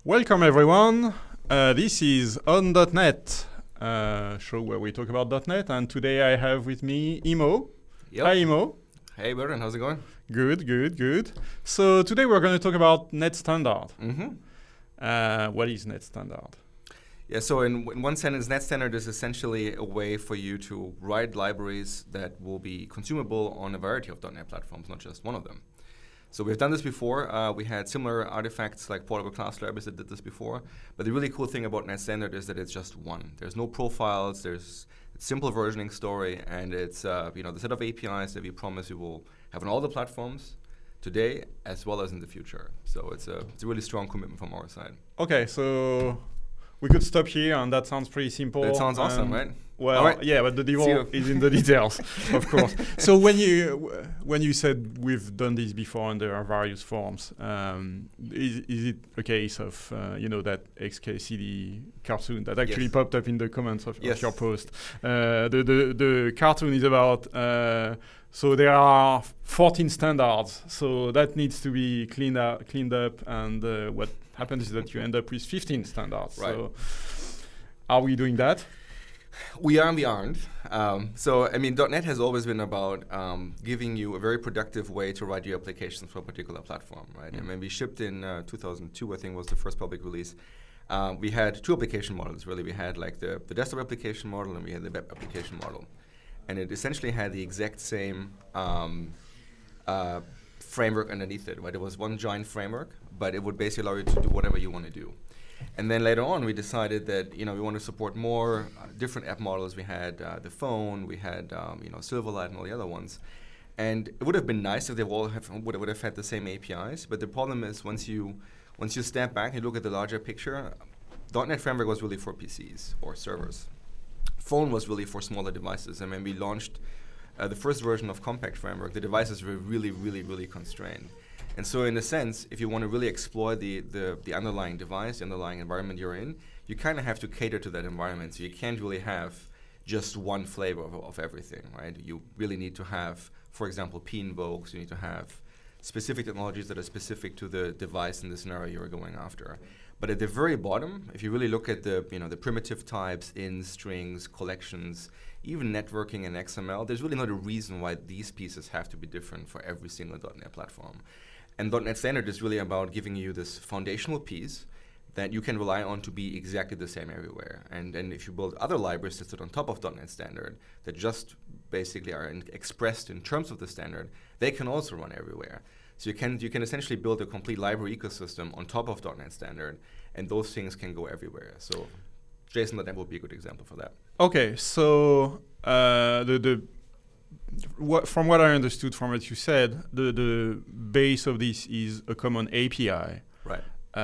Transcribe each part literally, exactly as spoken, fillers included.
Welcome everyone. Uh, this is on dot net uh, show where we talk about dot net, and today I have with me Imo. Yep. Hi Imo. Hey Burton, how's it going? Good, good, good. So today we're going to talk about Net Standard. Mm-hmm. Uh, what is Net Standard? Yeah, so in, in one sentence, Net Standard is essentially a way for you to write libraries that will be consumable on a variety of dot net platforms, not just one of them. So we've done this before. Uh, we had similar artifacts like portable class libraries that did this before. But the really cool thing about Net Standard is that it's just one. There's no profiles. There's a simple versioning story, and it's uh, you know the set of A P Is that we promise you will have on all the platforms today as well as in the future. So it's a it's a really strong commitment from our side. Okay, so we could stop here, and that sounds pretty simple. That sounds awesome, right? Well, right. yeah, but the devil is in the details, of course. So when you when you said we've done this before and there are various forms, um, is, is it a case of uh, you know that X K C D cartoon that actually yes. popped up in the comments of, yes. of your post? Uh, the, the the cartoon is about. Uh, So there are fourteen standards, so that needs to be cleaned up, cleaned up, and uh, what happens is that you end up with fifteen standards. Right. So are we doing that? We are and we aren't. Um, so, I mean, dot net has always been about um, giving you a very productive way to write your applications for a particular platform, right? Mm. And when we shipped in uh, two thousand two, I think was the first public release, um, we had two application models, really. We had like the, the desktop application model and we had the web application model. And it essentially had the exact same um, uh, framework underneath it, right? It was one giant framework, but it would basically allow you to do whatever you want to do. And then later on, we decided that you know we want to support more uh, different app models. We had uh, the phone, we had um, you know Silverlight and all the other ones. And it would have been nice if they all have would have, would have had the same A P Is. But the problem is once you once you step back and look at the larger picture, dot net Framework was really for P Cs or servers. Phone was really for smaller devices, and when we launched uh, the first version of Compact Framework, the devices were really, really, really constrained. And so in a sense, if you want to really exploit the, the, the underlying device, the underlying environment you're in, you kind of have to cater to that environment. So you can't really have just one flavor of, of everything, right? You really need to have, for example, P invokes, you need to have specific technologies that are specific to the device and the scenario you're going after. But at the very bottom, if you really look at the you know the primitive types, in strings, collections, even networking and X M L, there's really not a reason why these pieces have to be different for every single dot net platform. And dot net Standard is really about giving you this foundational piece that you can rely on to be exactly the same everywhere. And then if you build other libraries that sit on top of dot net Standard that just basically are in expressed in terms of the standard, they can also run everywhere. So you can you can essentially build a complete library ecosystem on top of dot net Standard, and those things can go everywhere. So JSON dot net would be a good example for that. Okay, so uh, the the what, from what I understood from what you said, the the base of this is a common A P I, right?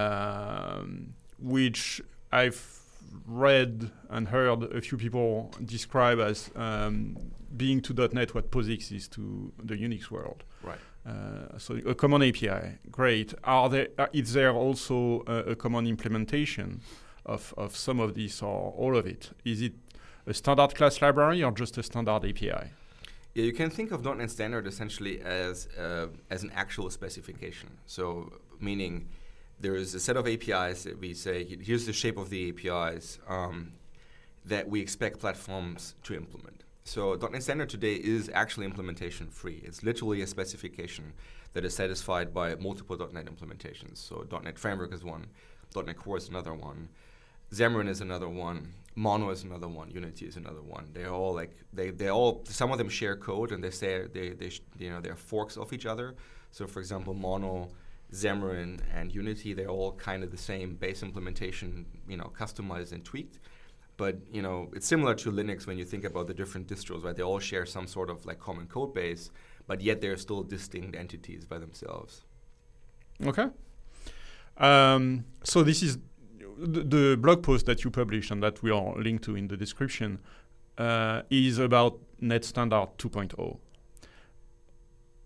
Um, which I've read and heard a few people describe as um, being to dot net what POSIX is to the Unix world. Right. Uh, so a common A P I, great. Are there? Uh, is there also a, a common implementation of, of some of this or all of it? Is it a standard class library or just a standard A P I? Yeah, you can think of dot net Standard essentially as uh, as an actual specification. So meaning there is a set of A P Is that we say, here's the shape of the A P Is um, that we expect platforms to implement. So dot net Standard today is actually implementation free. It's literally a specification that is satisfied by multiple dot net implementations. So dot net Framework is one, dot net Core is another one, Xamarin is another one, Mono is another one, Unity is another one. They're all like they they all some of them share code and they say they they sh- you know they're forks of each other. So for example, Mono, Xamarin, and Unity, they're all kind of the same base implementation, you know, customized and tweaked. But you know, it's similar to Linux when you think about the different distros, right? They all share some sort of like common code base, but yet they're still distinct entities by themselves. Okay. Um, so this is the, the blog post that you published and that we are linked to in the description, uh, is about Net Standard two point oh.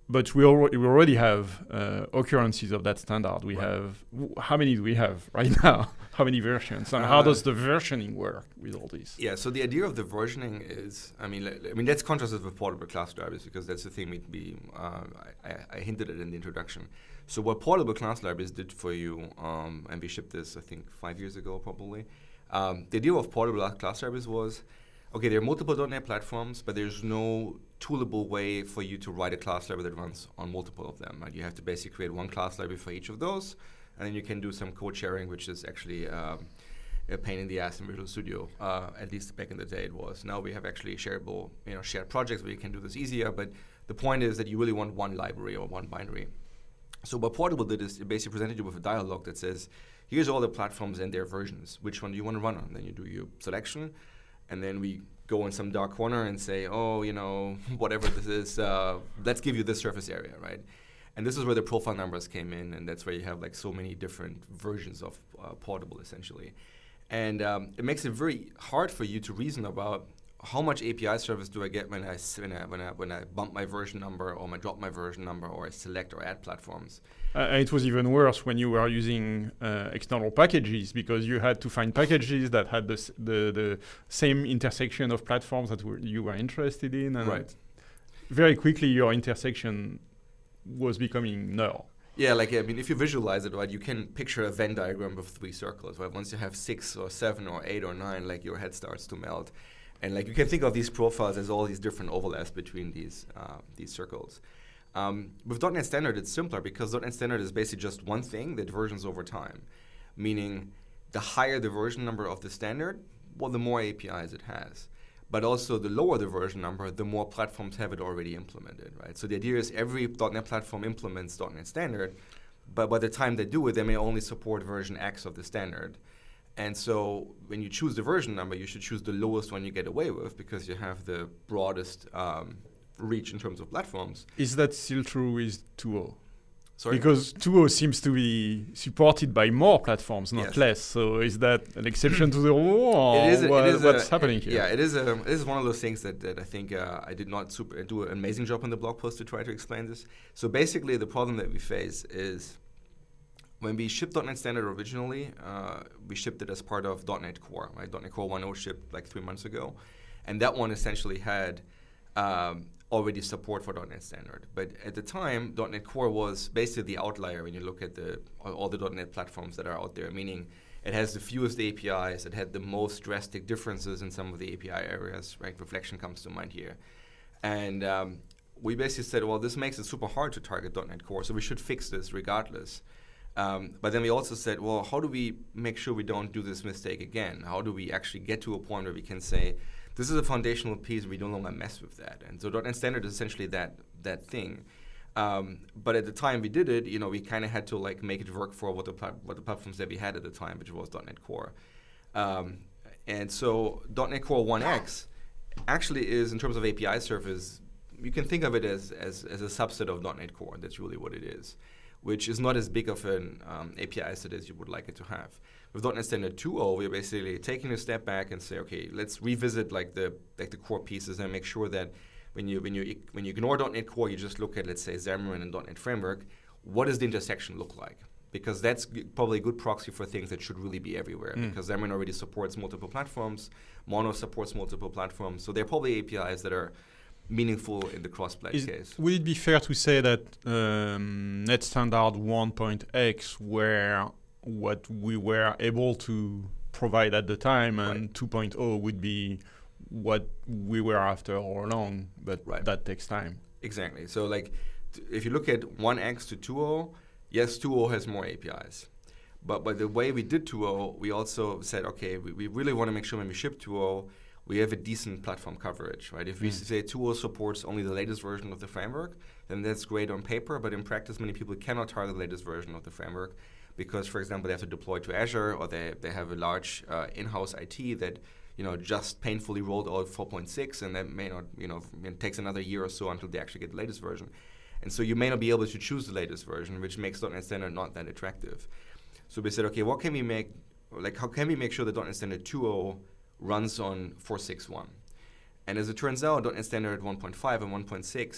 but we, al- we already have uh, occurrences of that standard. We Right. have, w- how many do we have right now? How many versions? And Uh, how does the versioning work with all this? Yeah, so the idea of the versioning is, I mean, le- I mean that's contrasted with portable class libraries because that's the thing we, we uh, I, I hinted at in the introduction. So what portable class libraries did for you, um, and we shipped this I think five years ago probably. Um, the idea of portable class libraries was, okay, there are multiple dot net platforms, but there's no toolable way for you to write a class library that runs on multiple of them. Right? You have to basically create one class library for each of those, and then you can do some code sharing, which is actually um, a pain in the ass in Visual Studio. Uh, at least back in the day it was. Now we have actually shareable, you know, shared projects where you can do this easier. But the point is that you really want one library or one binary. So what Portable did is it basically presented you with a dialog that says, here's all the platforms and their versions. Which one do you want to run on? Then you do your selection, and then we go in some dark corner and say, oh, you know, whatever this is, uh, let's give you this surface area, right? And this is where the profile numbers came in, and that's where you have like so many different versions of uh, Portable, essentially. And um, it makes it very hard for you to reason about how much A P I service do I get when I, s- when I, when I, when I bump my version number or I drop my version number or I select or add platforms. Uh, and it was even worse when you were using uh, external packages because you had to find packages that had the, s- the, the same intersection of platforms that were, you were interested in. And Right. very quickly, your intersection was becoming null. Yeah, like, I mean, if you visualize it, right, you can picture a Venn diagram with three circles, right? Once you have six or seven or eight or nine, like, your head starts to melt. And, like, you can think of these profiles as all these different overlaps between these uh, these circles. Um, with dot net Standard, it's simpler because dot net Standard is basically just one thing that versions over time, meaning the higher the version number of the standard, well, the more A P Is it has. But also the lower the version number, the more platforms have it already implemented, right? So the idea is every dot net platform implements dot net Standard, but by the time they do it, they may only support version X of the standard. And so when you choose the version number, you should choose the lowest one you get away with because you have the broadest um, reach in terms of platforms. Is that still true with two point oh? Sorry? Because two point oh seems to be supported by more platforms, not Yes. less. So is that an exception to the rule, or It is a- it what- is what's a- happening here? Yeah, it is, a, it is one of those things that, that I think uh, I did not super, do an amazing job on the blog post to try to explain this. So basically the problem that we face is when we shipped dot net Standard originally, uh, we shipped it as part of dot net Core, right? dot net Core one point oh shipped like three months ago. And that one essentially had um, already support for dot net Standard. But at the time, dot net Core was basically the outlier when you look at the all, all the dot net platforms that are out there, meaning it has the fewest A P Is, it had the most drastic differences in some of the A P I areas, right? Reflection comes to mind here. And um, we basically said, well, this makes it super hard to target dot net Core, so we should fix this regardless. Um, but then we also said, well, how do we make sure we don't do this mistake again? How do we actually get to a point where we can say, this is a foundational piece, we no longer mess with that? And so dot net Standard is essentially that that thing. Um, but at the time we did it, you know, we kind of had to like make it work for what the pla- what the platforms that we had at the time, which was dot net Core. Um, and so dot net Core one X actually is, in terms of A P I service, you can think of it as, as, as a subset of dot net Core. That's really what it is, which is not as big of an um, A P I set as you would like it to have. With dot net Standard two point oh, we're basically taking a step back and say, okay, let's revisit like the like the core pieces and make sure that when you when you when you ignore dot net Core, you just look at, let's say, Xamarin and dot net Framework. What does the intersection look like? Because that's g- probably a good proxy for things that should really be everywhere. Mm. Because Xamarin already supports multiple platforms, Mono supports multiple platforms, so there are probably A P Is that are meaningful in the cross-play Is, case. would it be fair to say that um, Net Standard one point X were what we were able to provide at the time, and Right. two point oh would be what we were after all along, but Right. that takes time. Exactly. So like, t- if you look at one X to two point oh, yes, two point oh has more A P Is. But by the way we did two point oh, we also said, okay, we, we really want to make sure when we ship two point oh, we have a decent platform coverage, right? If we Mm. say two point oh supports only the latest version of the framework, then that's great on paper, but in practice, many people cannot target the latest version of the framework because, for example, they have to deploy to Azure, or they, they have a large uh, in-house I T that, you know, just painfully rolled out four point six, and that may not, you know, it takes another year or so until they actually get the latest version. And so you may not be able to choose the latest version, which makes dot net Standard not that attractive. So we said, okay, what can we make, like, how can we make sure that dot net Standard two point oh runs on four six one? And as it turns out, dot net Standard one point five and one point six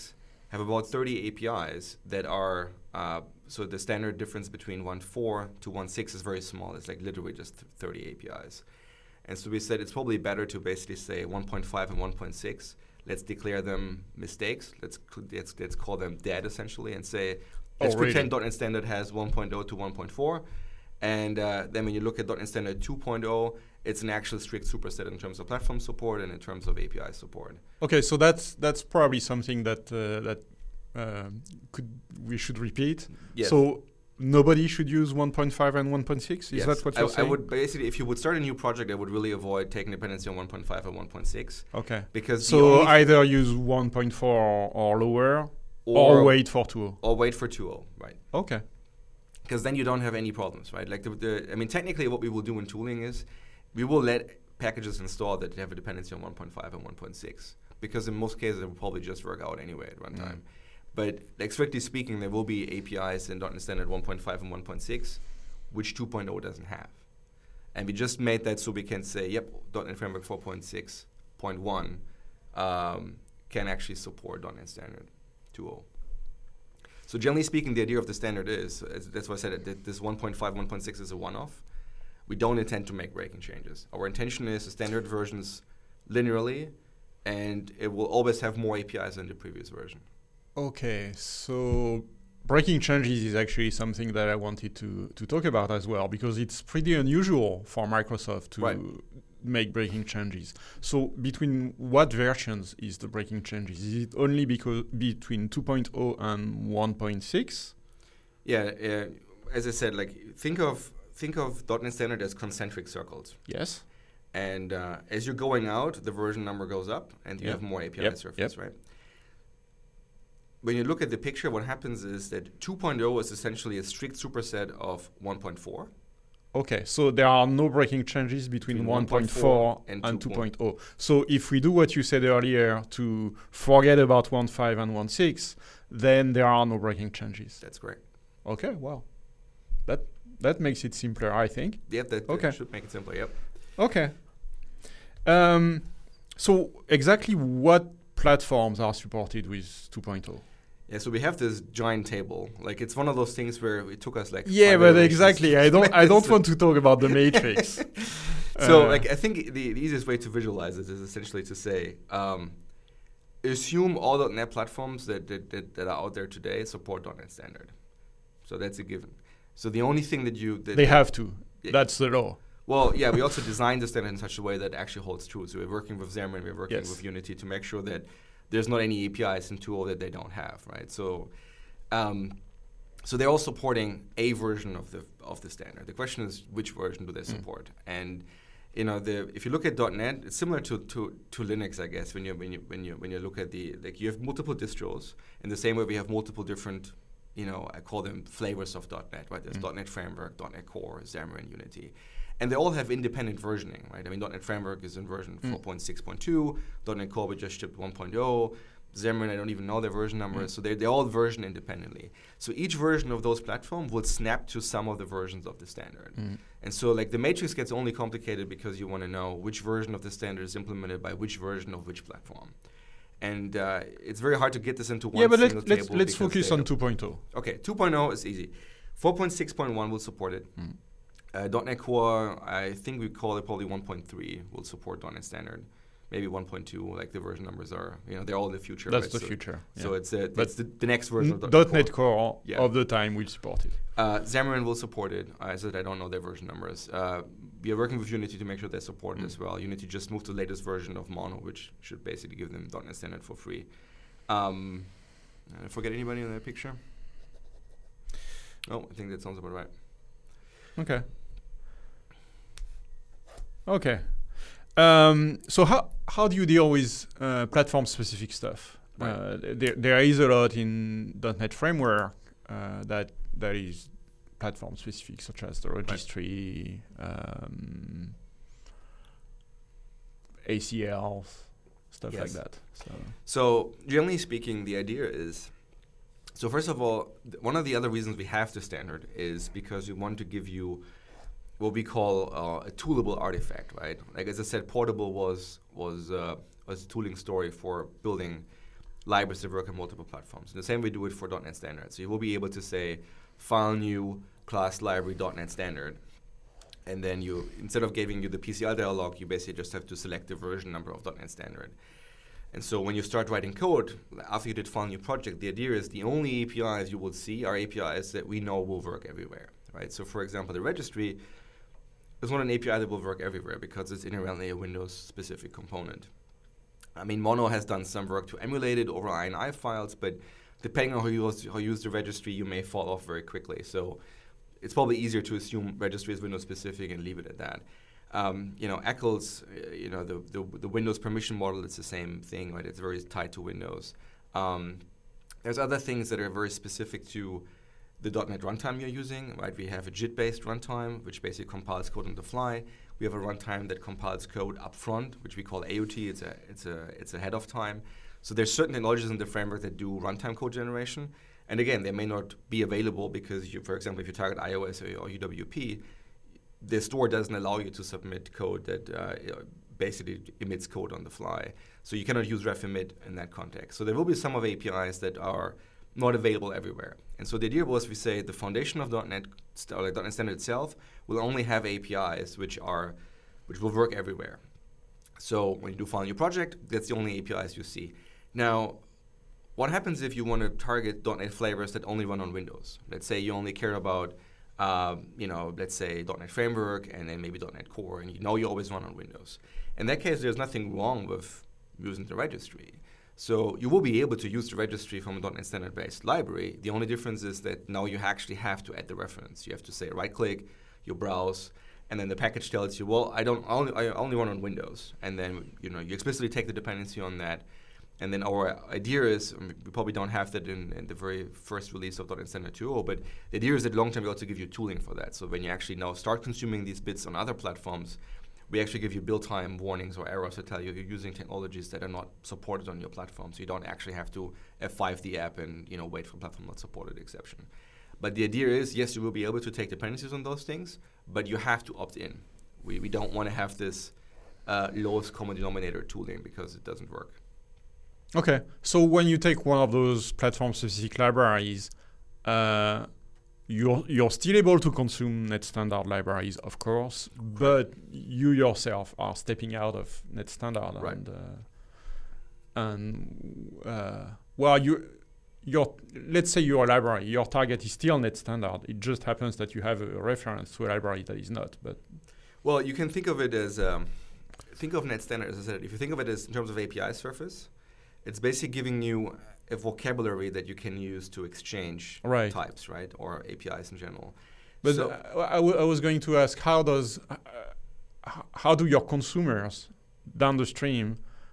have about thirty A P Is that are, uh, so the standard difference between one point four to one point six is very small. It's like literally just thirty A P Is. And so we said it's probably better to basically say one point five and one point six. Let's declare them mistakes. Let's, let's, let's call them dead essentially and say, let's oh, really? pretend .NET Standard has one point oh to one point four. And uh, then when you look at .NET Standard two point oh, it's an actual strict superset in terms of platform support and in terms of A P I support. Okay, so that's that's probably something that uh, that uh, could we should repeat. Yes. So nobody should use one point five and one point six. Is yes. that what you're I, saying? I would basically, if you would start a new project, I would really avoid taking dependency on one point five and one point six. Okay. Because so either use one point four or lower, or, or wait for two point oh. Or wait for two point oh, right? Okay. Because then you don't have any problems, right? Like the, the, I mean, technically, what we will do in tooling is we will let packages install that have a dependency on one point five and one point six, because in most cases it will probably just work out anyway at runtime. Mm. But like strictly speaking, there will be A P Is in .NET Standard one point five and one point six, which two point oh doesn't have. And we just made that so we can say, yep, .NET Framework four point six point one um, can actually support .NET Standard two point oh. So generally speaking, the idea of the standard is, that's why I said that this one point five, one point six is a one-off. We don't intend to make breaking changes. Our intention is the standard versions linearly, and it will always have more A P Is than the previous version. Okay, so breaking changes is actually something that I wanted to, to talk about as well, because it's pretty unusual for Microsoft to right. make breaking changes. So between what versions is the breaking changes? Is it only because between two point oh and one point six? Yeah, uh, as I said, like think of think of .NET Standard as concentric circles. Yes. And uh, as you're going out, the version number goes up, and you yep. have more A P I yep. surface, yep. right? When you look at the picture, what happens is that two point oh is essentially a strict superset of one point four. Okay, so there are no breaking changes between, between one point four and, and two point oh. So if we do what you said earlier to forget about one point five and one point six, then there are no breaking changes. That's correct. Okay, well, that that makes it simpler, I think. Yep, that, okay. that should make it simpler, yep. Okay. Um, so exactly what platforms are supported with two point oh? Yeah, so we have this giant table. Like it's one of those things where it took us like yeah, but exactly. I don't. I don't want to talk about the matrix. so, uh, like, I think the, the easiest way to visualize it is essentially to say, um, assume all .NET platforms that, that that that are out there today support .NET Standard. So that's a given. So the only thing that you that they have to. Yeah. That's the law. Well, yeah, we also designed the standard in such a way that actually holds true. So we're working with Xamarin, we're working yes. with Unity to make sure that there's not any A P Is in two point oh that they don't have, right? So, um, so they're all supporting a version of the of the standard. The question is, which version do they support? Mm. And you know, the if you look at .NET, it's similar to, to, to Linux, I guess. When you when you when you when you look at the like, you have multiple distros. In the same way, we have multiple different, you know, I call them flavors of .NET, right? There's mm. .NET Framework, .NET Core, Xamarin, Unity. And they all have independent versioning, right? I mean, .NET Framework is in version mm. four point six point two. .NET Core, we just shipped one point oh. Xamarin, I don't even know their version numbers. Mm. So they're, they're all version independently. So each version of those platforms will snap to some of the versions of the standard. Mm. And so like the matrix gets only complicated because you want to know which version of the standard is implemented by which version of which platform. And uh, it's very hard to get this into one yeah, but single let's, table. Let's focus on two point oh. Okay, two point oh is easy. four point six point one will support it. Mm. Uh, .NET Core, I think we call it probably one point three will support .NET Standard. Maybe one point two, like the version numbers are, you know, they're all in the future. That's right? the so future. So yeah. it's, uh, it's the, the next version of .NET, .NET Core, Core yeah. of the time will support it. Uh, Xamarin will support it. I said I don't know their version numbers. Uh, we are working with Unity to make sure they support mm. it as well. Unity just moved to the latest version of Mono, which should basically give them .NET Standard for free. Um, did I forget anybody in that picture? No, I think that sounds about right. Okay. Okay. Um, so how how do you deal with uh, platform-specific stuff? Right. Uh, there there is a lot in .NET Framework uh, that that is platform-specific, such as the registry, right. um, A C Ls, stuff yes. like that. So. so generally speaking, the idea is. So first of all, th- one of the other reasons we have the standard is because we want to give you what we call uh, a toolable artifact, right? Like as I said, Portable was was uh, was a tooling story for building libraries that work on multiple platforms. In the same way we do it for .NET Standard. So you will be able to say, file new class library .NET Standard. And then you, instead of giving you the P C L dialog, you basically just have to select the version number of .NET Standard. And so when you start writing code, after you did file new project, the idea is the only A P Is you will see are A P Is that we know will work everywhere, right? So for example, the registry is not an A P I that will work everywhere because it's inherently a Windows-specific component. I mean, Mono has done some work to emulate it over I N I files, but depending on how you, use, how you use the registry, you may fall off very quickly. So it's probably easier to assume registry is Windows-specific and leave it at that. Um, you know, Eccles, uh, you know, the, the the Windows permission model, it's the same thing, right? It's very tied to Windows. Um, there's other things that are very specific to the .NET runtime you're using, right? We have a J I T-based runtime, which basically compiles code on the fly. We have a runtime that compiles code up front, which we call A O T. It's a it's a it's ahead of time. So there's certain technologies in the framework that do runtime code generation, and again, they may not be available because, you, for example, if you target iOS or, or U W P, the store doesn't allow you to submit code that uh, basically emits code on the fly. So you cannot use RefEmit in that context. So there will be some of A P Is that are not available everywhere. And so the idea was we say the foundation of .NET, or like .NET Standard itself, will only have A P Is which are, which will work everywhere. So when you do file a new project, that's the only A P Is you see. Now, what happens if you want to target .NET flavors that only run on Windows? Let's say you only care about Um, you know, let's say .NET Framework and then maybe .NET Core, and you know you always run on Windows. In that case, there's nothing wrong with using the registry. So you will be able to use the registry from a .NET Standard-based library. The only difference is that now you actually have to add the reference. You have to say right-click, you browse, and then the package tells you, well, I don't I only, I only run on Windows. And then you know you explicitly take the dependency on that. And then our idea is, I mean, we probably don't have that in, in the very first release of .NET Standard two point oh, but the idea is that long-term we also give you tooling for that. So when you actually now start consuming these bits on other platforms, we actually give you build time warnings or errors that tell you you're using technologies that are not supported on your platform. So you don't actually have to F five the app and you know wait for platform not supported exception. But the idea is, yes, you will be able to take dependencies on those things, but you have to opt in. We, we don't want to have this uh, lowest common denominator tooling because it doesn't work. Okay, so when you take one of those platform-specific libraries, uh, you're you're still able to consume Net Standard libraries, of course, but you yourself are stepping out of Net Standard, right. and uh, and uh, well, you your let's say your library, your target is still Net Standard. It just happens that you have a reference to a library that is not. But well, you can think of it as um, think of Net Standard as I said. If you think of it as in terms of A P I surface, it's basically giving you a vocabulary that you can use to exchange right. types, right, or A P Is in general. But so uh, I, w- I was going to ask, how does uh, h- how do your consumers down the stream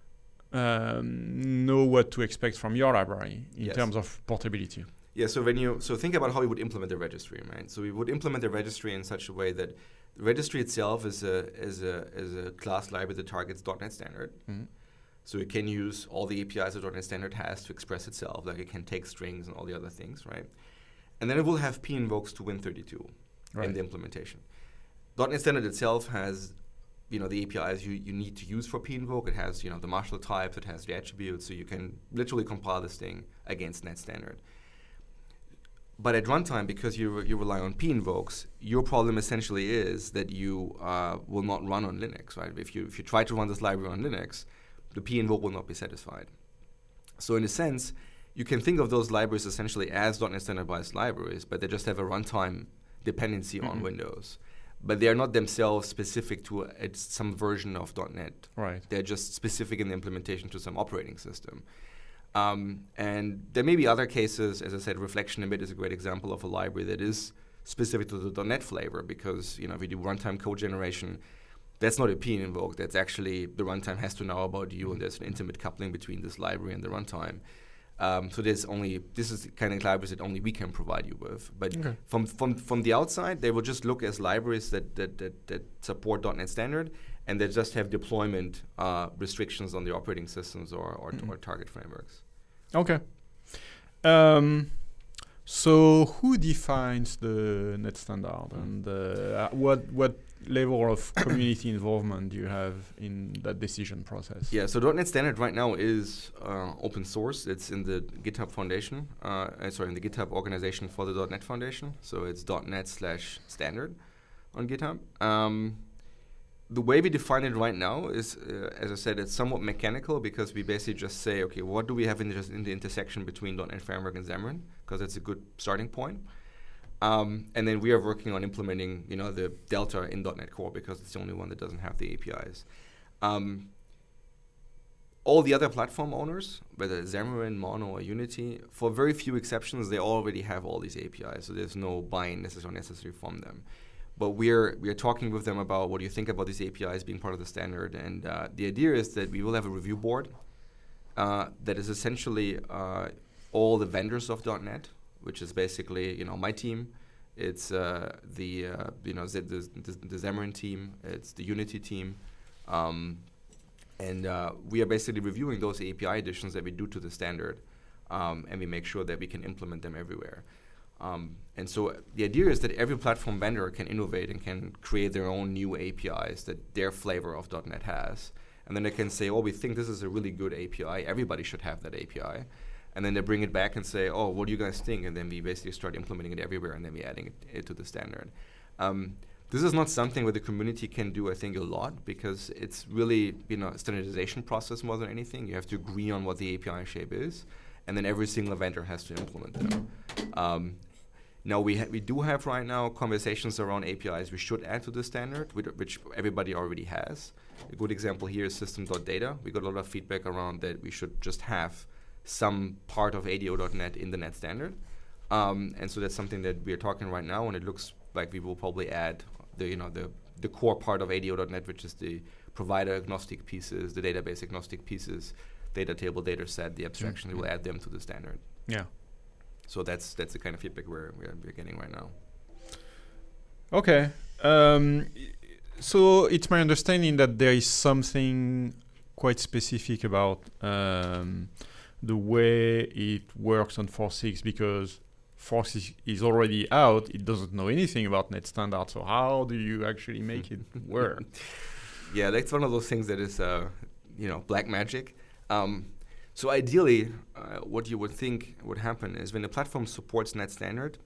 um, know what to expect from your library in yes. terms of portability? Yeah. So when you so think about how we would implement the registry, right? So we would implement the registry in such a way that the registry itself is a is a is a class library that targets .NET Standard. Mm-hmm. So it can use all the A P Is that .NET Standard has to express itself, like it can take strings and all the other things, right? And then it will have p invokes to Win thirty-two right. in the implementation. .NET Standard itself has, you know, the A P Is you, you need to use for p invoke. It has, you know, the Marshall types, it has the attributes, so you can literally compile this thing against Net Standard. But at runtime, because you re- you rely on p invokes, your problem essentially is that you uh, will not run on Linux, right? If you if you try to run this library on Linux, the p invoke will not be satisfied. So in a sense, you can think of those libraries essentially as .NET Standard-based libraries, but they just have a runtime dependency mm-hmm. on Windows. But they are not themselves specific to a, some version of .NET. Right. They're just specific in the implementation to some operating system. Um, and there may be other cases, as I said, Reflection Emit is a great example of a library that is specific to the .NET flavor because, you know, if you do runtime code generation, that's not a p invoke. That's actually the runtime has to know about you, and there's an intimate coupling between this library and the runtime. Um, so there's only this is the kind of libraries that only we can provide you with. But okay. from from from the outside, they will just look as libraries that that that, that support .NET Standard, and they just have deployment uh, restrictions on the operating systems or or, mm-hmm. or target frameworks. Okay. Um, So who defines the net standard, and uh, what what level of community involvement do you have in that decision process? Yeah, so .NET Standard right now is uh, open source. It's in the GitHub Foundation, uh, uh, sorry, in the GitHub organization for the .NET Foundation. So it's .NET slash standard on GitHub. Um, the way we define it right now is, uh, as I said, it's somewhat mechanical because we basically just say, okay, what do we have in the, in the intersection between .NET Framework and Xamarin? Because it's a good starting point. Um, and then we are working on implementing, you know, the Delta in .NET Core because it's the only one that doesn't have the A P Is. Um, all the other platform owners, whether Xamarin, Mono, or Unity, for very few exceptions, they already have all these A P Is, so there's no buy-in necessarily necessary from them. But we're we're talking with them about what do you think about these A P Is being part of the standard, and uh, the idea is that we will have a review board uh, that is essentially uh, all the vendors of .NET, which is basically, you know, my team, it's uh, the uh, you know the, the, the Xamarin team, it's the Unity team, um, and uh, we are basically reviewing those A P I additions that we do to the standard, um, and we make sure that we can implement them everywhere. Um, and so the idea is that every platform vendor can innovate and can create their own new A P Is that their flavor of .NET has, and then they can say, oh, we think this is a really good A P I. Everybody should have that A P I. And then they bring it back and say, oh, what do you guys think? And then we basically start implementing it everywhere, and then we're adding it, it to the standard. Um, this is not something where the community can do, I think, a lot, because it's really, you know, a standardization process more than anything. You have to agree on what the A P I shape is, and then every single vendor has to implement them. Um, now, we, ha- we do have right now conversations around A P Is we should add to the standard, which everybody already has. A good example here is system.data. We got a lot of feedback around that we should just have some part of A D O dot net in the net standard. Um, and so that's something that we're talking right now, and it looks like we will probably add the, you know, the, the core part of A D O dot net, which is the provider agnostic pieces, the database agnostic pieces, data table, data set, the abstraction, mm-hmm. we will add them to the standard. Yeah. So that's that's the kind of feedback we're, we're, we're getting right now. Okay. Um, so it's my understanding that there is something quite specific about um, the way it works on four point six, because four point six is already out. It doesn't know anything about net standard. So how do you actually make it work? Yeah, that's one of those things that is, uh, you know, black magic. Um, so ideally, uh, what you would think would happen is when the platform supports net standard,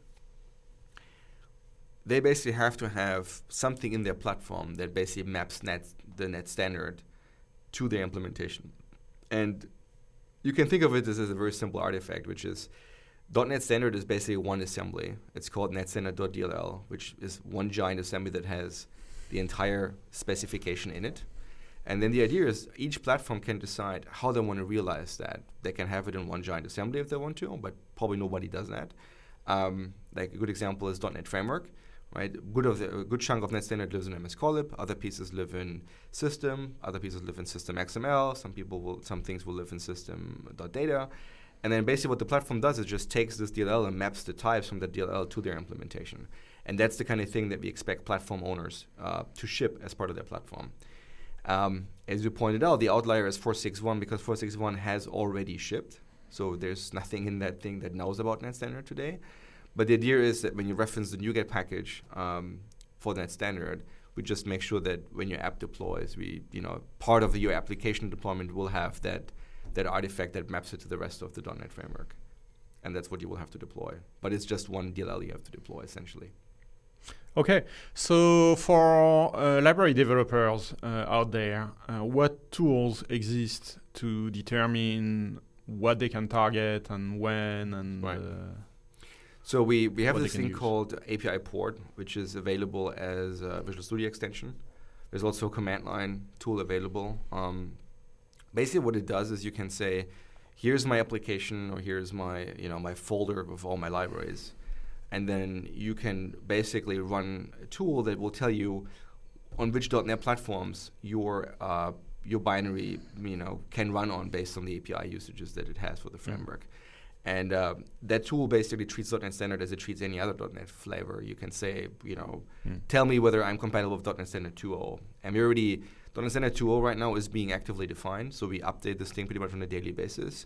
they basically have to have something in their platform that basically maps net the net standard to their implementation. And you can think of it as, as a very simple artifact, which is .NET Standard is basically one assembly. It's called netstandard.dll, which is one giant assembly that has the entire specification in it. And then the idea is each platform can decide how they want to realize that. They can have it in one giant assembly if they want to, but probably nobody does that. Um, like a good example is .NET Framework. Right, good of the, a good chunk of net standard lives in M S Collib. Other pieces live in system. Other pieces live in system X M L. Some people will, some things will live in system.data. And then basically what the platform does is just takes this D L L and maps the types from that D L L to their implementation. And that's the kind of thing that we expect platform owners uh, to ship as part of their platform. Um, as you pointed out, the outlier is four sixty-one because four sixty-one has already shipped. So there's nothing in that thing that knows about net standard today. But the idea is that when you reference the NuGet package um, for that standard, we just make sure that when your app deploys, we, you know, part of your application deployment will have that that artifact that maps it to the rest of the .NET framework, and that's what you will have to deploy. But it's just one D L L you have to deploy essentially. Okay, so for uh, library developers uh, out there, uh, what tools exist to determine what they can target and when and right. uh, So we, we have what this thing called A P I Port, which is available as a Visual Studio extension. There's also a command line tool available. Um, basically what it does is you can say, here's my application, or here's my, you know, my folder with all my libraries. And then you can basically run a tool that will tell you on which .NET platforms your uh, your binary, you know, can run on based on the A P I usages that it has for the framework. Mm. And uh, that tool basically treats .NET Standard as it treats any other .NET flavor. You can say, you know, mm. tell me whether I'm compatible with .NET Standard two point oh. And we already, .NET Standard two point oh right now is being actively defined, so we update this thing pretty much on a daily basis.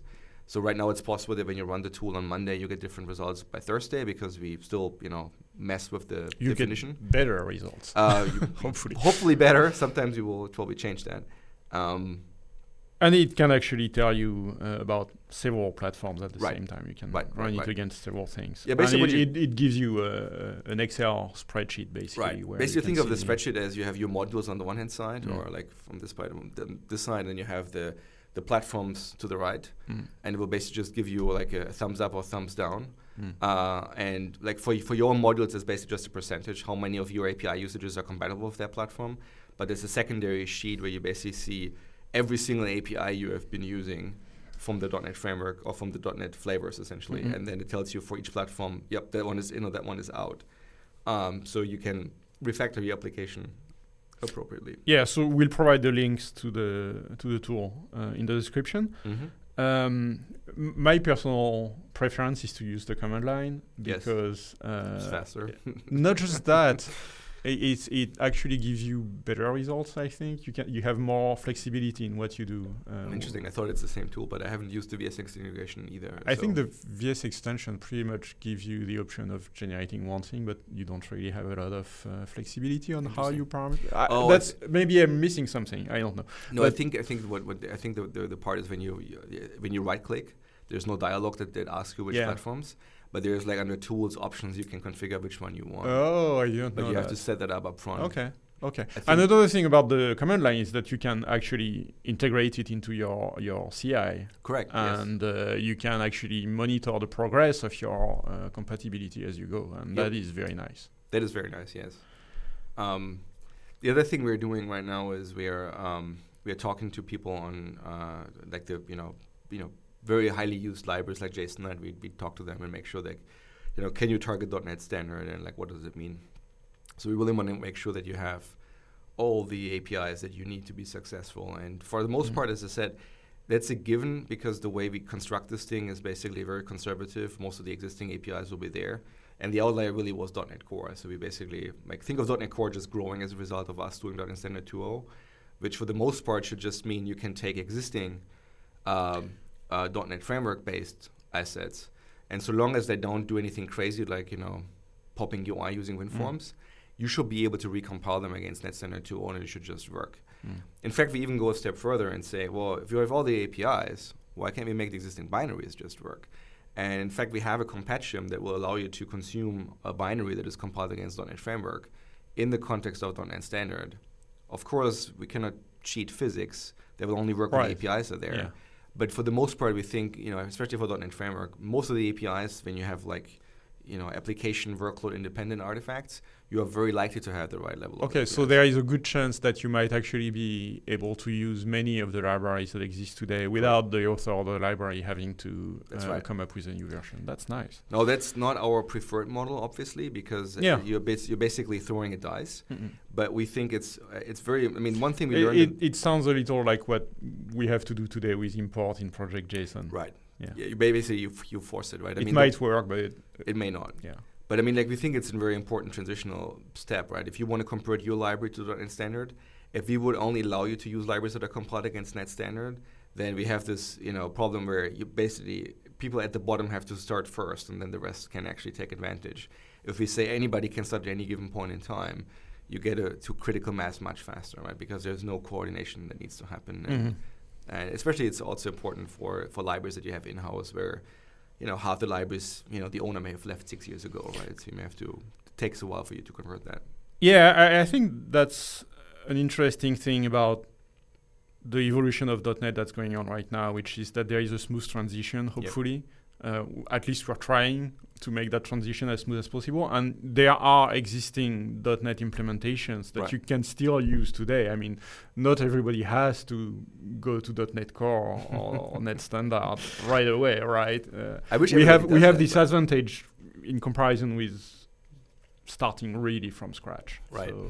So right now it's possible that when you run the tool on Monday, you get different results by Thursday because we still, you know, mess with the you definition. Get better results. Uh, you, hopefully. Hopefully better. Sometimes we will probably change that. Um, and it can actually tell you uh, about several platforms at the right. same time. You can right, run right, it right. against several things. Yeah, basically and it, it, it gives you uh, an Excel spreadsheet, basically. Right. Where basically, think of the see spreadsheet as you have your modules on the one hand side, mm. or like from this side, this side, and you have the the platforms to the right, mm. and it will basically just give you like a thumbs up or thumbs down. Mm. Uh, and like for for your modules, it's basically just a percentage, how many of your A P I usages are compatible with that platform. But there's a secondary sheet where you basically see every single A P I you have been using from the .NET framework or from the .NET flavors, essentially. Mm-hmm. And then it tells you for each platform, yep, that one is in or that one is out. Um, so you can refactor your application appropriately. Yeah, so we'll provide the links to the to the tool uh, in the description. Mm-hmm. Um, m- my personal preference is to use the command line because yes. uh, it's faster. Not just that, it, it's, it actually gives you better results. I think you can you have more flexibility in what you do. Um, Interesting. I thought it's the same tool, but I haven't used the V S X integration either. I so. think the V S extension pretty much gives you the option of generating one thing, but you don't really have a lot of uh, flexibility on how you parameter. Oh, that's maybe I'm missing something. I don't know. No, but I think I think what, what I think the, the the part is when you, you when you right click, there's no dialog that, that asks you which yeah. platforms. But there's like under tools options you can configure which one you want. Oh, I don't but know you that. have to set that up up front. Okay. Okay. And another thing about the command line is that you can actually integrate it into your, your C I. Correct. And yes. uh, you can actually monitor the progress of your uh, compatibility as you go. And yep. that is very nice. That is very nice, yes. Um, the other thing we're doing right now is we're um, we're talking to people on uh, like the you know you know very highly used libraries like JSON, and we we talk to them and make sure that you know can you target .NET Standard and like what does it mean. So we really want to make sure that you have all the A P Is that you need to be successful. And for the most mm-hmm. part, as I said, that's a given because the way we construct this thing is basically very conservative. Most of the existing A P Is will be there. And the outlier really was .NET Core. So we basically like think of .NET Core just growing as a result of us doing .NET Standard two point oh, which for the most part should just mean you can take existing um, uh, .NET Framework-based assets. And so long as they don't do anything crazy like, you know, popping U I using WinForms, mm. you should be able to recompile them against .NET Standard two point oh and it should just work. Mm. In fact, we even go a step further and say, well, if you have all the A P Is, why can't we make the existing binaries just work? And in fact, we have a compatchum that will allow you to consume a binary that is compiled against .NET Framework in the context of .NET Standard. Of course, we cannot cheat physics. They will only work right. when the A P Is are there. Yeah. But for the most part, we think, you know, especially for .NET Framework, most of the A P Is, when you have like, you know, application workload independent artifacts, you are very likely to have the right level of Okay, A P Is. so there is a good chance that you might actually be able to use many of the libraries that exist today without the author of the library having to uh, right. come up with a new version. That's nice. No, that's not our preferred model, obviously, because yeah. you're, bas- you're basically throwing a dice. Mm-mm. But we think it's uh, it's very, I mean, one thing we it, learned... It, it sounds a little like what we have to do today with import in Project JSON. Right. Yeah. yeah you basically, you, f- you force it, right? I it mean, might work, but... It, it may not. Yeah. But I mean, like, we think it's a very important transitional step, right? If you want to convert your library to .NET Standard, if we would only allow you to use libraries that are compiled against .NET Standard, then we have this, you know, problem where you basically, people at the bottom have to start first, and then the rest can actually take advantage. If we say anybody can start at any given point in time, you get a, to critical mass much faster, right? Because there's no coordination that needs to happen. And, mm-hmm. and especially it's also important for, for libraries that you have in-house where, you know, half the libraries, you know, the owner may have left six years ago, right? So you may have to, it takes a while for you to convert that. Yeah, I, I think that's an interesting thing about the evolution of .NET that's going on right now, which is that there is a smooth transition, hopefully. Yep. Uh, w- at least we're trying to make that transition as smooth as possible. And there are existing .NET implementations that right. you can still use today. I mean, not everybody has to go to .NET Core or, or .NET Standard right away, right? Uh, I wish we have we have that, this advantage in comparison with starting really from scratch. Right. So,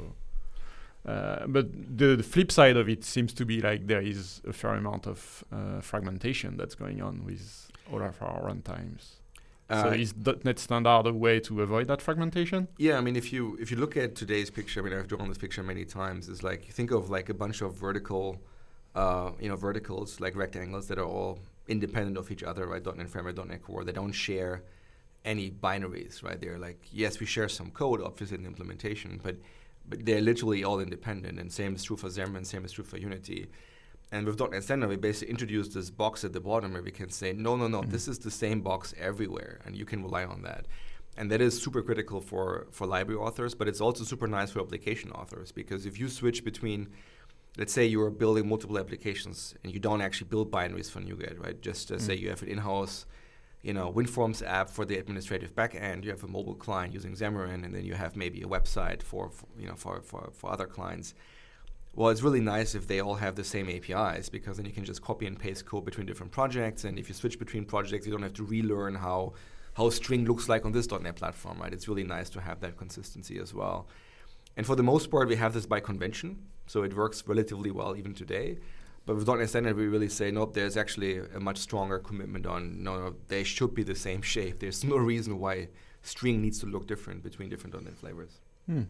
Uh, but the, the flip side of it seems to be like there is a fair amount of uh, fragmentation that's going on with all of our runtimes. Uh, so is .NET Standard a way to avoid that fragmentation? Yeah, I mean, if you if you look at today's picture, I mean, I've drawn this picture many times. It's like, think of like a bunch of vertical, uh, you know, verticals, like rectangles that are all independent of each other, right? .NET Framework, .NET Core, they don't share any binaries, right? They're like, yes, we share some code, obviously, in the implementation, but but they're literally all independent, and same is true for Xamarin, same is true for Unity. And with .NET Standard, we basically introduced this box at the bottom where we can say, no, no, no, mm-hmm. this is the same box everywhere, and you can rely on that. And that is super critical for, for library authors, but it's also super nice for application authors, because if you switch between, let's say you are building multiple applications and you don't actually build binaries for NuGet, right? Just uh, mm-hmm. say you have an in-house, you know, WinForms app for the administrative backend, you have a mobile client using Xamarin, and then you have maybe a website for, for you know, for, for, for other clients. Well, it's really nice if they all have the same A P Is, because then you can just copy and paste code between different projects, and if you switch between projects, you don't have to relearn how how string looks like on this .NET platform, right? It's really nice to have that consistency as well. And for the most part, we have this by convention, so it works relatively well even today. But with .NET Standard, we really say, nope, there's actually a much stronger commitment on, no, no, they should be the same shape. There's no reason why string needs to look different between different .NET flavors. Hmm.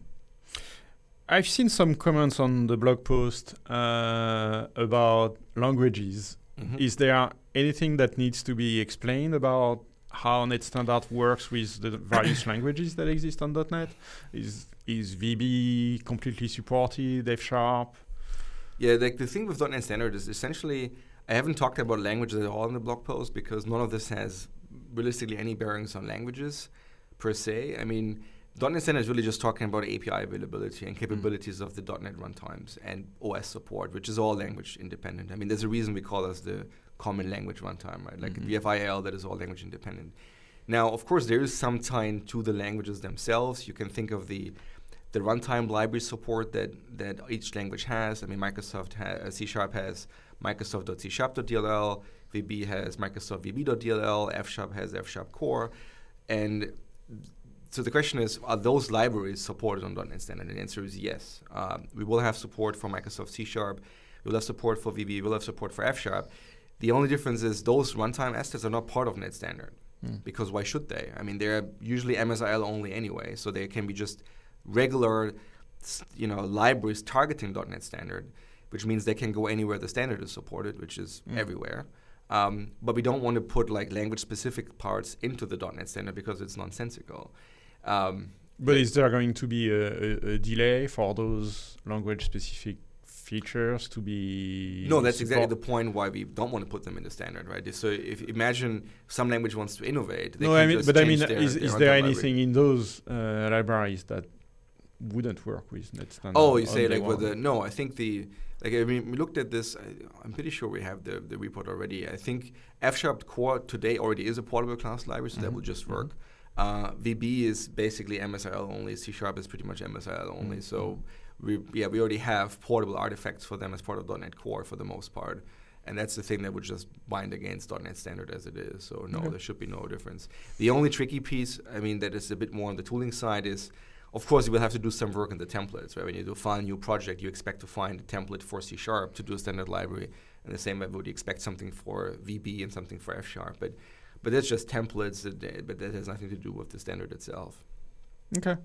I've seen some comments on the blog post uh, about languages. Mm-hmm. Is there anything that needs to be explained about how .NET Standard works with the various languages that exist on .NET? Is is V B completely supported, F Sharp? Yeah, like the thing with .NET Standard is essentially, I haven't talked about languages at all in the blog post, because none of this has realistically any bearings on languages per se. I mean, .NET Standard is really just talking about A P I availability and capabilities mm. of the .NET runtimes and O S support, which is all language independent. I mean, there's a reason we call us the common language runtime, right? Like mm-hmm. we have I L that is all language independent. Now, of course, there is some tie to the languages themselves. You can think of the the runtime library support that that each language has. I mean, Microsoft has, uh, C Sharp has Microsoft dot C Sharp dot D L L, V B has Microsoft V B dot D L L, F Sharp has F Sharp Core, and so the question is, are those libraries supported on .NET Standard? And the answer is yes. Um, we will have support for Microsoft C Sharp. We will have support for V B. We will have support for F Sharp. The only difference is those runtime assets are not part of .NET Standard, mm. because why should they? I mean, they're usually M S I L only anyway, so they can be just regular, you know, libraries targeting .NET Standard, which means they can go anywhere the standard is supported, which is mm. everywhere. Um, but we don't want to put like language-specific parts into the .NET Standard because it's nonsensical. Um, but is there going to be a, a, a delay for those language-specific features to be No, that's support? Exactly the point why we don't want to put them in the standard, right? So if imagine some language wants to innovate. They no, can I mean, just but I mean, their, is, their is there library. anything in those uh, libraries that wouldn't work with .NET Standard? Oh, you say like with the, no, I think the, like I mean, we looked at this, I, I'm pretty sure we have the, the report already. I think F Sharp Core today already is a portable class library, so mm-hmm. that will just work. Mm-hmm. Uh, V B is basically M S I L only, C Sharp is pretty much M S I L only, mm-hmm. so we yeah we already have portable artifacts for them as part of .NET Core for the most part, and that's the thing that would just bind against .NET Standard as it is, so no, okay. there should be no difference. The only tricky piece, I mean, that is a bit more on the tooling side is, of course, you will have to do some work in the templates, right? When you do file a new project, you expect to find a template for C Sharp to do a standard library, and the same way would you expect something for V B and something for F Sharp, but But that's just templates, that, but that has nothing to do with the standard itself. Okay.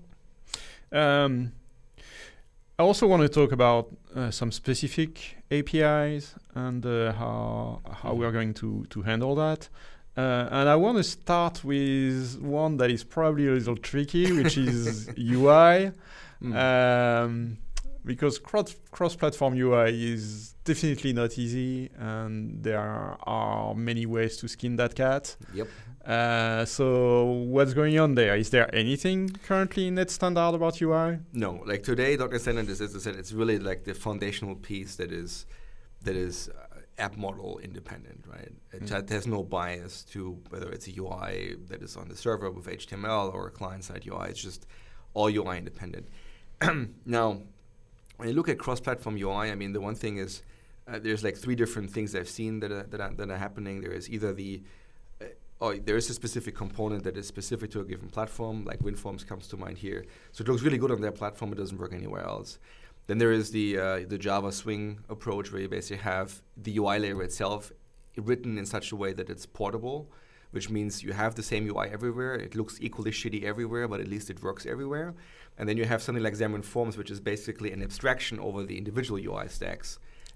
Um, I also want to talk about uh, some specific A P Is and uh, how how we are going to, to handle that. Uh, and I want to start with one that is probably a little tricky, which is U I. Mm. Um, because cross, cross-platform U I is definitely not easy, and there are many ways to skin that cat. Yep. Uh, so what's going on there? Is there anything currently in .NET Standard about U I? No, like today, .NET Standard is, as I said, it's really like the foundational piece that is that is uh, app model independent, right? It mm. has no bias to whether it's a U I that is on the server with H T M L or a client-side U I. It's just all U I independent. Now, when you look at cross-platform U I, I mean, the one thing is uh, there's like three different things I've seen that are, that are, that are happening. There is either the, uh, oh, there is a specific component that is specific to a given platform, like WinForms comes to mind here. So it looks really good on their platform, it doesn't work anywhere else. Then there is the uh, the Java Swing approach, where you basically have the U I layer itself written in such a way that it's portable, which means you have the same U I everywhere. It looks equally shitty everywhere, but at least it works everywhere. And then you have something like Xamarin Forms, which is basically an abstraction over the individual U I stacks.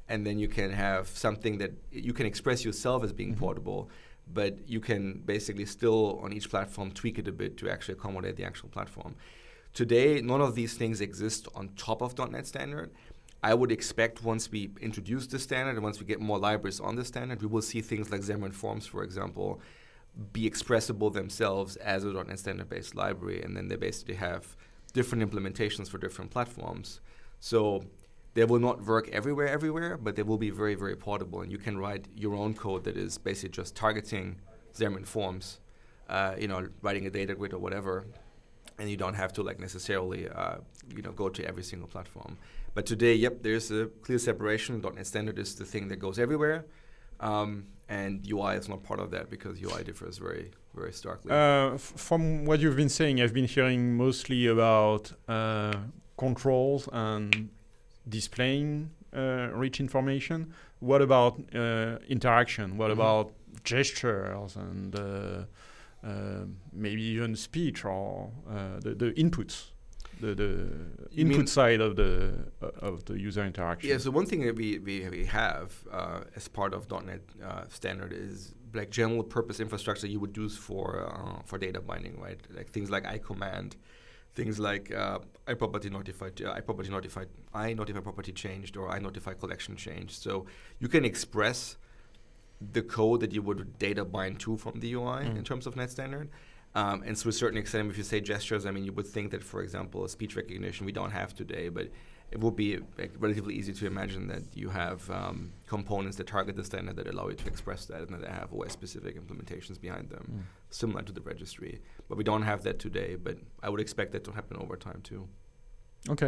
and then you can have something that you can express yourself as being Mm-hmm. portable, but you can basically still on each platform tweak it a bit to actually accommodate the actual platform. Today, none of these things exist on top of .dot net Standard. I would expect once we introduce the standard and once we get more libraries on the standard, we will see things like Xamarin Forms, for example, be expressible themselves as a .dot net Standard-based library, and then they basically have different implementations for different platforms. So they will not work everywhere, everywhere, but they will be very, very portable, and you can write your own code that is basically just targeting Xamarin Forms, uh, you know, writing a data grid or whatever, and you don't have to like necessarily, uh, you know, go to every single platform. But today, yep, there's a clear separation. .dot net Standard is the thing that goes everywhere, um, and U I is not part of that because U I differs very, very starkly. Uh, f- from what you've been saying, I've been hearing mostly about uh, controls and displaying uh, rich information. What about uh, interaction? What Mhm. about gestures and uh, uh, maybe even speech or uh, the, the inputs? The, the You input mean- side of the uh, of the user interaction. Yeah, so one thing that we, we, we have uh, as part of .dot net uh, Standard is like general purpose infrastructure you would use for uh, for data binding, right? Like things like iCommand, things like uh, iProperty notified, uh, iProperty notified, I notify property changed, or I notify collection changed. So you can express the code that you would data bind to from the U I Mm. in terms of net standard. Um, and to a certain extent, if you say gestures, I mean, you would think that, for example, speech recognition we don't have today, but it would be like, relatively easy to imagine that you have um, components that target the standard that allow you to express that, and that they have O S-specific implementations behind them, Mm. similar to the registry. But we don't have that today, but I would expect that to happen over time, too. Okay.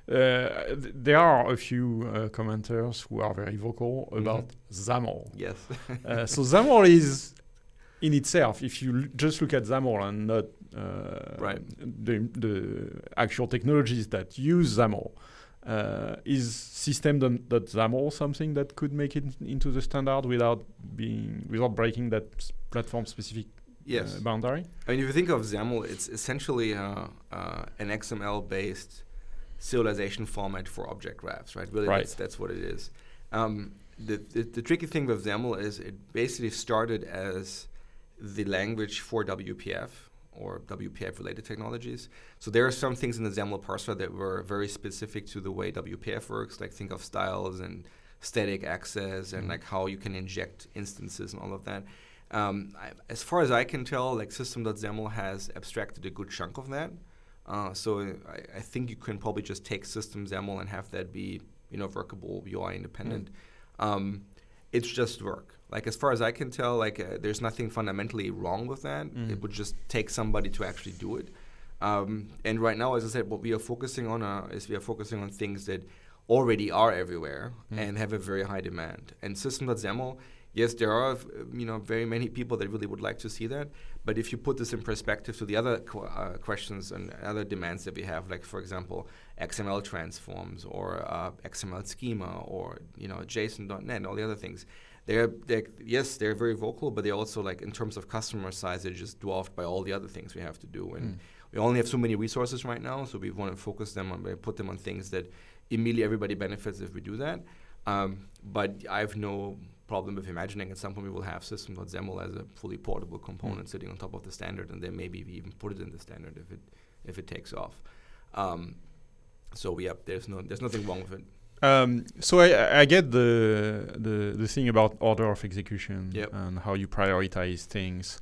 Uh, th- there are a few uh, commenters who are very vocal Mhm. about XAML. Yes. uh, so XAML is, in itself, if you l- just look at XAML and not uh, Right. the, the actual technologies that use XAML, uh, is system.xaml something that could make it into the standard without being without breaking that s- platform-specific Yes. uh, boundary? I mean, if you think of XAML, it's essentially uh, uh, an X M L-based serialization format for object graphs, right? Really, Right. that's, that's what it is. Um, the, the, the tricky thing with XAML is it basically started as the language for W P F or W P F-related technologies. So there are some things in the XAML parser that were very specific to the way W P F works, like think of styles and static access and Mhm. like how you can inject instances and all of that. Um, I, as far as I can tell, like system.xaml has abstracted a good chunk of that. Uh, so I, I think you can probably just take system.xaml and have that be, you know, workable U I independent. Um, it's just work. Like as far as I can tell, like uh, there's nothing fundamentally wrong with that. Mm. It would just take somebody to actually do it. Um, and right now, as I said, what we are focusing on uh, is we are focusing on things that already are everywhere Mm. and have a very high demand. And system.xaml, yes, there are uh, you know very many people that really would like to see that. But if you put this in perspective to the other qu- uh, questions and other demands that we have, like for example, X M L transforms or uh, X M L schema or you know JSON dot net and all the other things, they're, they're yes they're very vocal, but they're also like in terms of customer size, they're just dwarfed by all the other things we have to do. And Mm. we only have so many resources right now, so we want to focus them on, put them on things that immediately everybody benefits if we do that. Um, but I have no problem with imagining at some point we will have system.xaml as a fully portable component Mm. sitting on top of the standard, and then maybe we even put it in the standard if it if it takes off. Um, so yeah, there's no there's nothing wrong with it. Um, so I, I get the, the the thing about order of execution Yep. and how you prioritize things.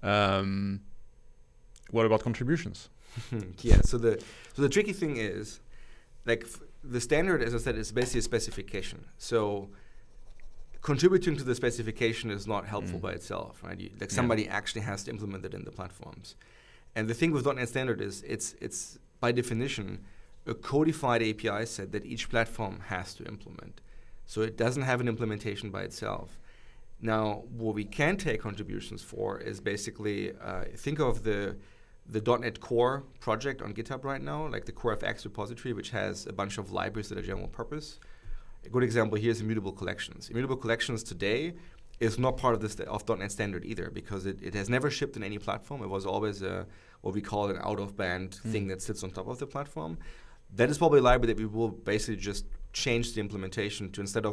Um, what about contributions? Yeah. So the so the tricky thing is, like f- the standard, as I said, is basically a specification. So contributing to the specification is not helpful Mm. by itself, right? You, like Yeah. somebody actually has to implement it in the platforms. And the thing with .NET Standard is it's it's by definition a codified A P I set that each platform has to implement. So it doesn't have an implementation by itself. Now, what we can take contributions for is basically uh, think of the the .NET Core project on GitHub right now, like the Core F X repository, which has a bunch of libraries that are general purpose. A good example here is Immutable Collections. Immutable Collections today is not part of this of .NET Standard either, because it, it has never shipped in any platform. It was always a, what we call an out-of-band Mm. thing that sits on top of the platform. That is probably a library that we will basically just change the implementation to, instead of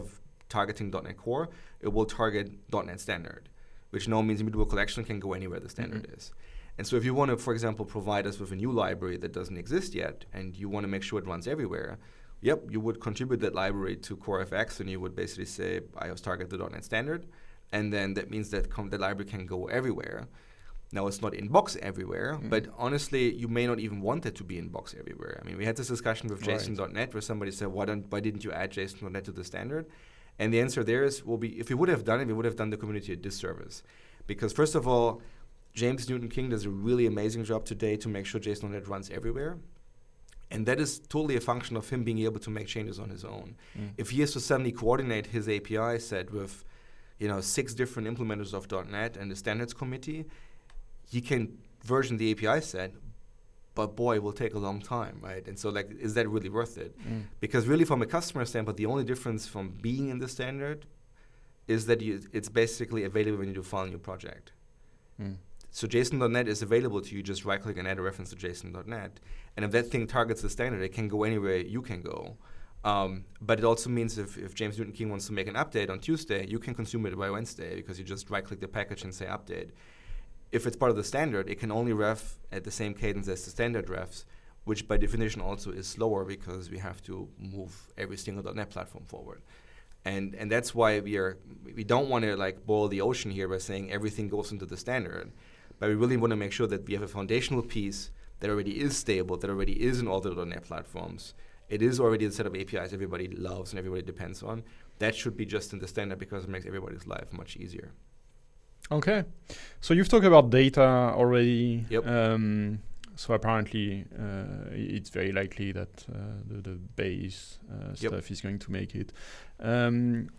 targeting .NET Core, it will target .NET Standard, which now means immutable collection can go anywhere the standard mm-hmm. is. And so if you want to, for example, provide us with a new library that doesn't exist yet, and you want to make sure it runs everywhere, yep, you would contribute that library to CoreFX, and you would basically say, I target the .NET Standard, and then that means that com- the library can go everywhere. Now, it's not in-box everywhere, mm. but honestly, you may not even want it to be in-box everywhere. I mean, we had this discussion with right. JSON dot net where somebody said, why, don't, why didn't you add JSON dot net to the standard? And the answer there is, well, be, if we would have done it, we would have done the community a disservice. Because first of all, James Newton King does a really amazing job today to make sure JSON dot net runs everywhere. And that is totally a function of him being able to make changes on his own. Mm. If he has to suddenly coordinate his A P I set with, you know, six different implementers of .NET and the standards committee, he can version the A P I set, but boy, it will take a long time, right? And so, like, is that really worth it? Mm. Because really, from a customer standpoint, the only difference from being in the standard is that you, it's basically available when you do file a new project. Mm. So JSON dot net is available to you. Just right-click and add a reference to JSON dot net. And if that thing targets the standard, it can go anywhere you can go. Um, but it also means if, if James Newton King wants to make an update on Tuesday, you can consume it by Wednesday because you just right-click the package and say update. If it's part of the standard, it can only ref at the same cadence as the standard refs, which by definition also is slower because we have to move every single .NET platform forward. And and that's why we are we don't want to like boil the ocean here by saying everything goes into the standard, but we really want to make sure that we have a foundational piece that already is stable, that already is in all the .NET platforms. It is already the set of A P Is everybody loves and everybody depends on. That should be just in the standard because it makes everybody's life much easier. Okay, so you've talked about data already. Yep. Um, so apparently, uh, it's very likely that uh, the, the base uh, yep. stuff is going to make it. Um,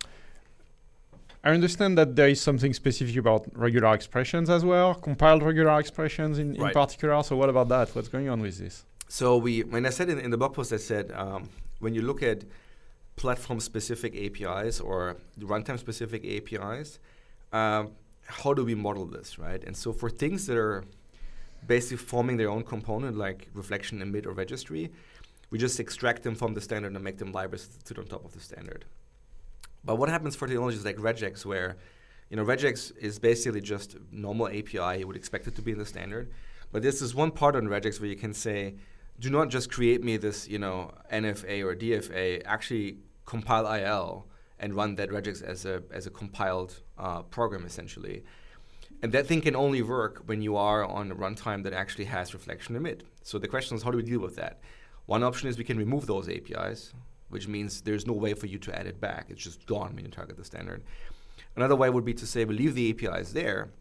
I understand that there is something specific about regular expressions as well, compiled regular expressions in, in right. particular. So what about that? What's going on with this? So we, when I said in, in the blog post, I said um, when you look at platform-specific A P Is or runtime-specific A P Is. Um, how do we model this, right? And so for things that are basically forming their own component, like reflection, emit, or registry, we just extract them from the standard and make them libraries that sit on top of the standard. But what happens for technologies like regex, where, you know, regex is basically just normal A P I. You would expect it to be in the standard. But this is one part on regex where you can say, do not just create me this, you know, N F A or D F A, actually compile I L and run that regex as a as a compiled uh, program, essentially. And that thing can only work when you are on a runtime that actually has reflection emit. So the question is, how do we deal with that? One option is we can remove those A P Is, which means there's no way for you to add it back. It's just gone when you target the standard. Another way would be to say we leave the A P Is there,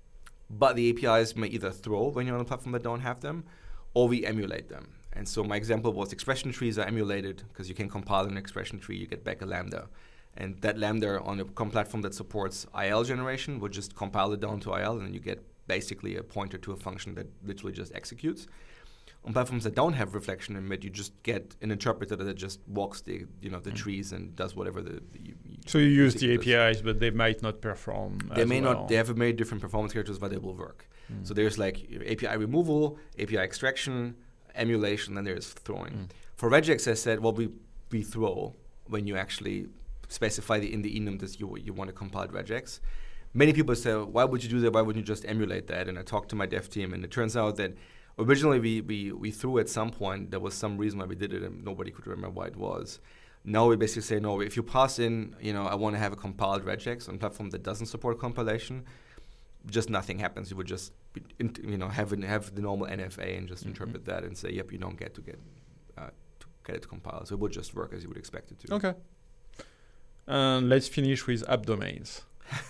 but the A P Is may either throw when you're on a platform that don't have them, or we emulate them. And so my example was expression trees are emulated because you can compile an expression tree, you get back a lambda. And that lambda on a com platform that supports I L generation would just compile it down to I L, and then you get basically a pointer to a function that literally just executes. On platforms that don't have reflection emit, you just get an interpreter that just walks the you know the mm. trees and does whatever the. the you, so you use the A P Is, but they might not perform. They as may well. not. They have very different performance characteristics, but they will work. Mm. So there's like A P I removal, A P I extraction, emulation, and there's throwing. Mm. For regex, I said, well, we we throw when you actually specify the in the enum that you you want to compile regex. Many people say, why would you do that? Why wouldn't you just emulate that? And I talked to my dev team, and it turns out that originally we, we, we threw at some point. There was some reason why we did it, and nobody could remember why it was. Now we basically say, no, if you pass in, you know, I want to have a compiled regex on a platform that doesn't support compilation, just nothing happens. You would just, be in, you know, have an, have the normal N F A and just mm-hmm. interpret that and say, yep, you don't get to get uh, to get it to compile. So it would just work as you would expect it to. Okay. And uh, let's finish with app domains.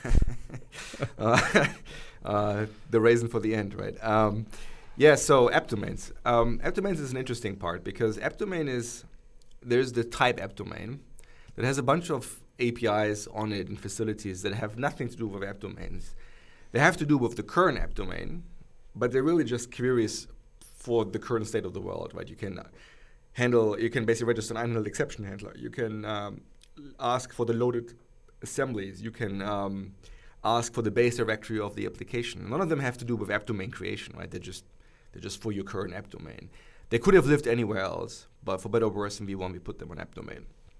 uh, uh, the reason for the end, right? Um, yeah, so app domains. Um, app domains is an interesting part because app domain is, there's the type app domain that has a bunch of A P Is on it and facilities that have nothing to do with app domains. They have to do with the current app domain, but they're really just queries for the current state of the world, right? You can uh, handle, you can basically register an unhandled exception handler. You can um, ask for the loaded assemblies. You can um, ask for the base directory of the application. None of them have to do with app domain creation, right? They're just they're just for your current app domain. They could have lived anywhere else, but for better or worse, in V one we put them on app domain.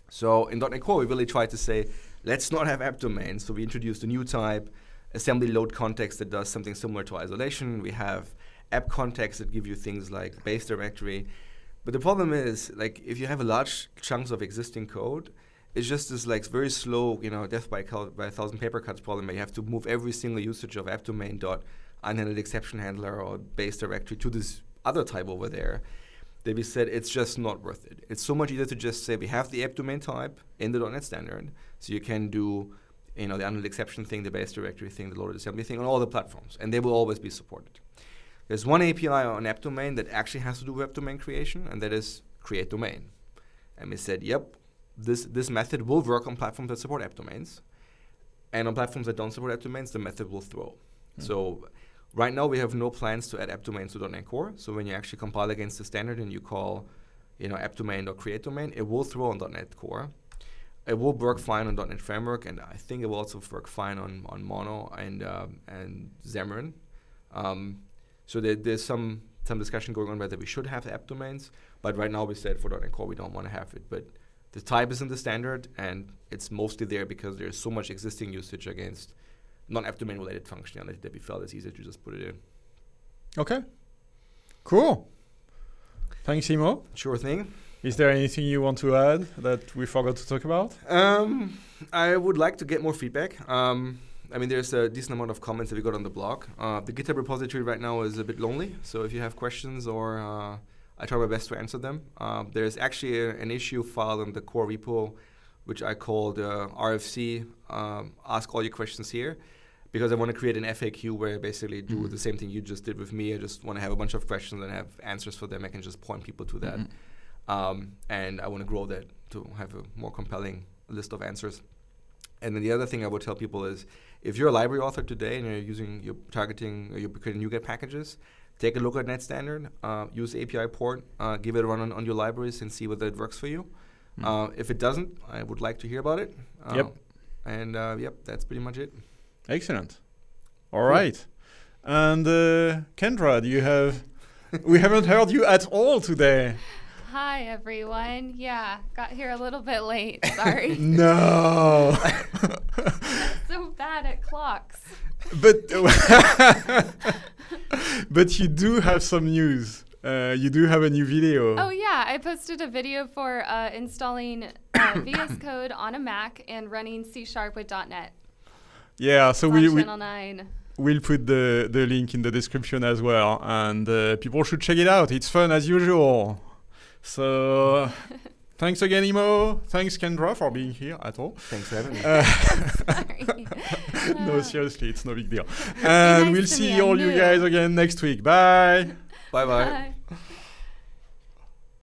So in .NET Core, we really tried to say, let's not have app domains. So we introduced a new type, assembly load context that does something similar to isolation. We have app context that give you things like base directory. But the problem is, like, if you have a large chunks of existing code, it's just this like very slow, you know, death by, cal- by a thousand paper cuts problem where you have to move every single usage of app domain dot unhandled exception handler or base directory to this other type over there. That we said it's just not worth it. It's so much easier to just say we have the app domain type in the .NET standard, so you can do, you know, the unhandled exception thing, the base directory thing, the loaded assembly thing on all the platforms, and they will always be supported. There's one A P I on app domain that actually has to do with app domain creation, and that is create domain. And we said, yep, this this method will work on platforms that support app domains, and on platforms that don't support app domains, the method will throw. Mm. So right now we have no plans to add app domains to .NET Core. So when you actually compile against the standard and you call, you know, app domain or create domain, it will throw on .NET Core. It will work fine on .NET Framework, and I think it will also work fine on, on Mono and um, and Xamarin. Um, so there, there's some some discussion going on whether we should have app domains, but right now we said for .NET Core we don't want to have it. But the type is in the standard, and it's mostly there because there's so much existing usage against non-app domain related functionality that we felt it's easier to just put it in. Okay, cool. Thanks, Imo. Sure thing. Is there anything you want to add that we forgot to talk about? Um, I would like to get more feedback. Um, I mean, there's a decent amount of comments that we got on the blog. Uh, the GitHub repository right now is a bit lonely, so if you have questions or uh, I try my best to answer them. Uh, there's actually a, an issue file in the core repo, which I called uh, R F C, um, Ask All Your Questions Here, because I want to create an F A Q where I basically do mm-hmm. the same thing you just did with me. I just want to have a bunch of questions and have answers for them. I can just point people to that. Mm-hmm. Um, and I want to grow that to have a more compelling list of answers. And then the other thing I would tell people is, if you're a library author today and you're using, you're targeting, or you're creating NuGet packages, take a look at NetStandard, uh, use the A P I port, uh, give it a run on, on your libraries and see whether it works for you. Mm. Uh, if it doesn't, I would like to hear about it. Uh, yep. And uh, yep, that's pretty much it. Excellent. All cool. right. And uh, Kendra, do you have, we haven't heard you at all today. Hi, everyone. Yeah, got here a little bit late. Sorry. No. So bad at clocks. But but you do have some news. Uh, you do have a new video. Oh, yeah. I posted a video for uh, installing uh, V S Code on a Mac and running C Sharp with .NET. Yeah, so we, we Channel nine. We'll put the, the link in the description as well. And uh, people should check it out. It's fun as usual. So thanks again, Imo. Thanks, Kendra, for being here at all. Thanks for having me. Uh, Sorry. No, seriously, it's no big deal. And nice we'll see all you guys again next week. Bye. Bye-bye. Bye.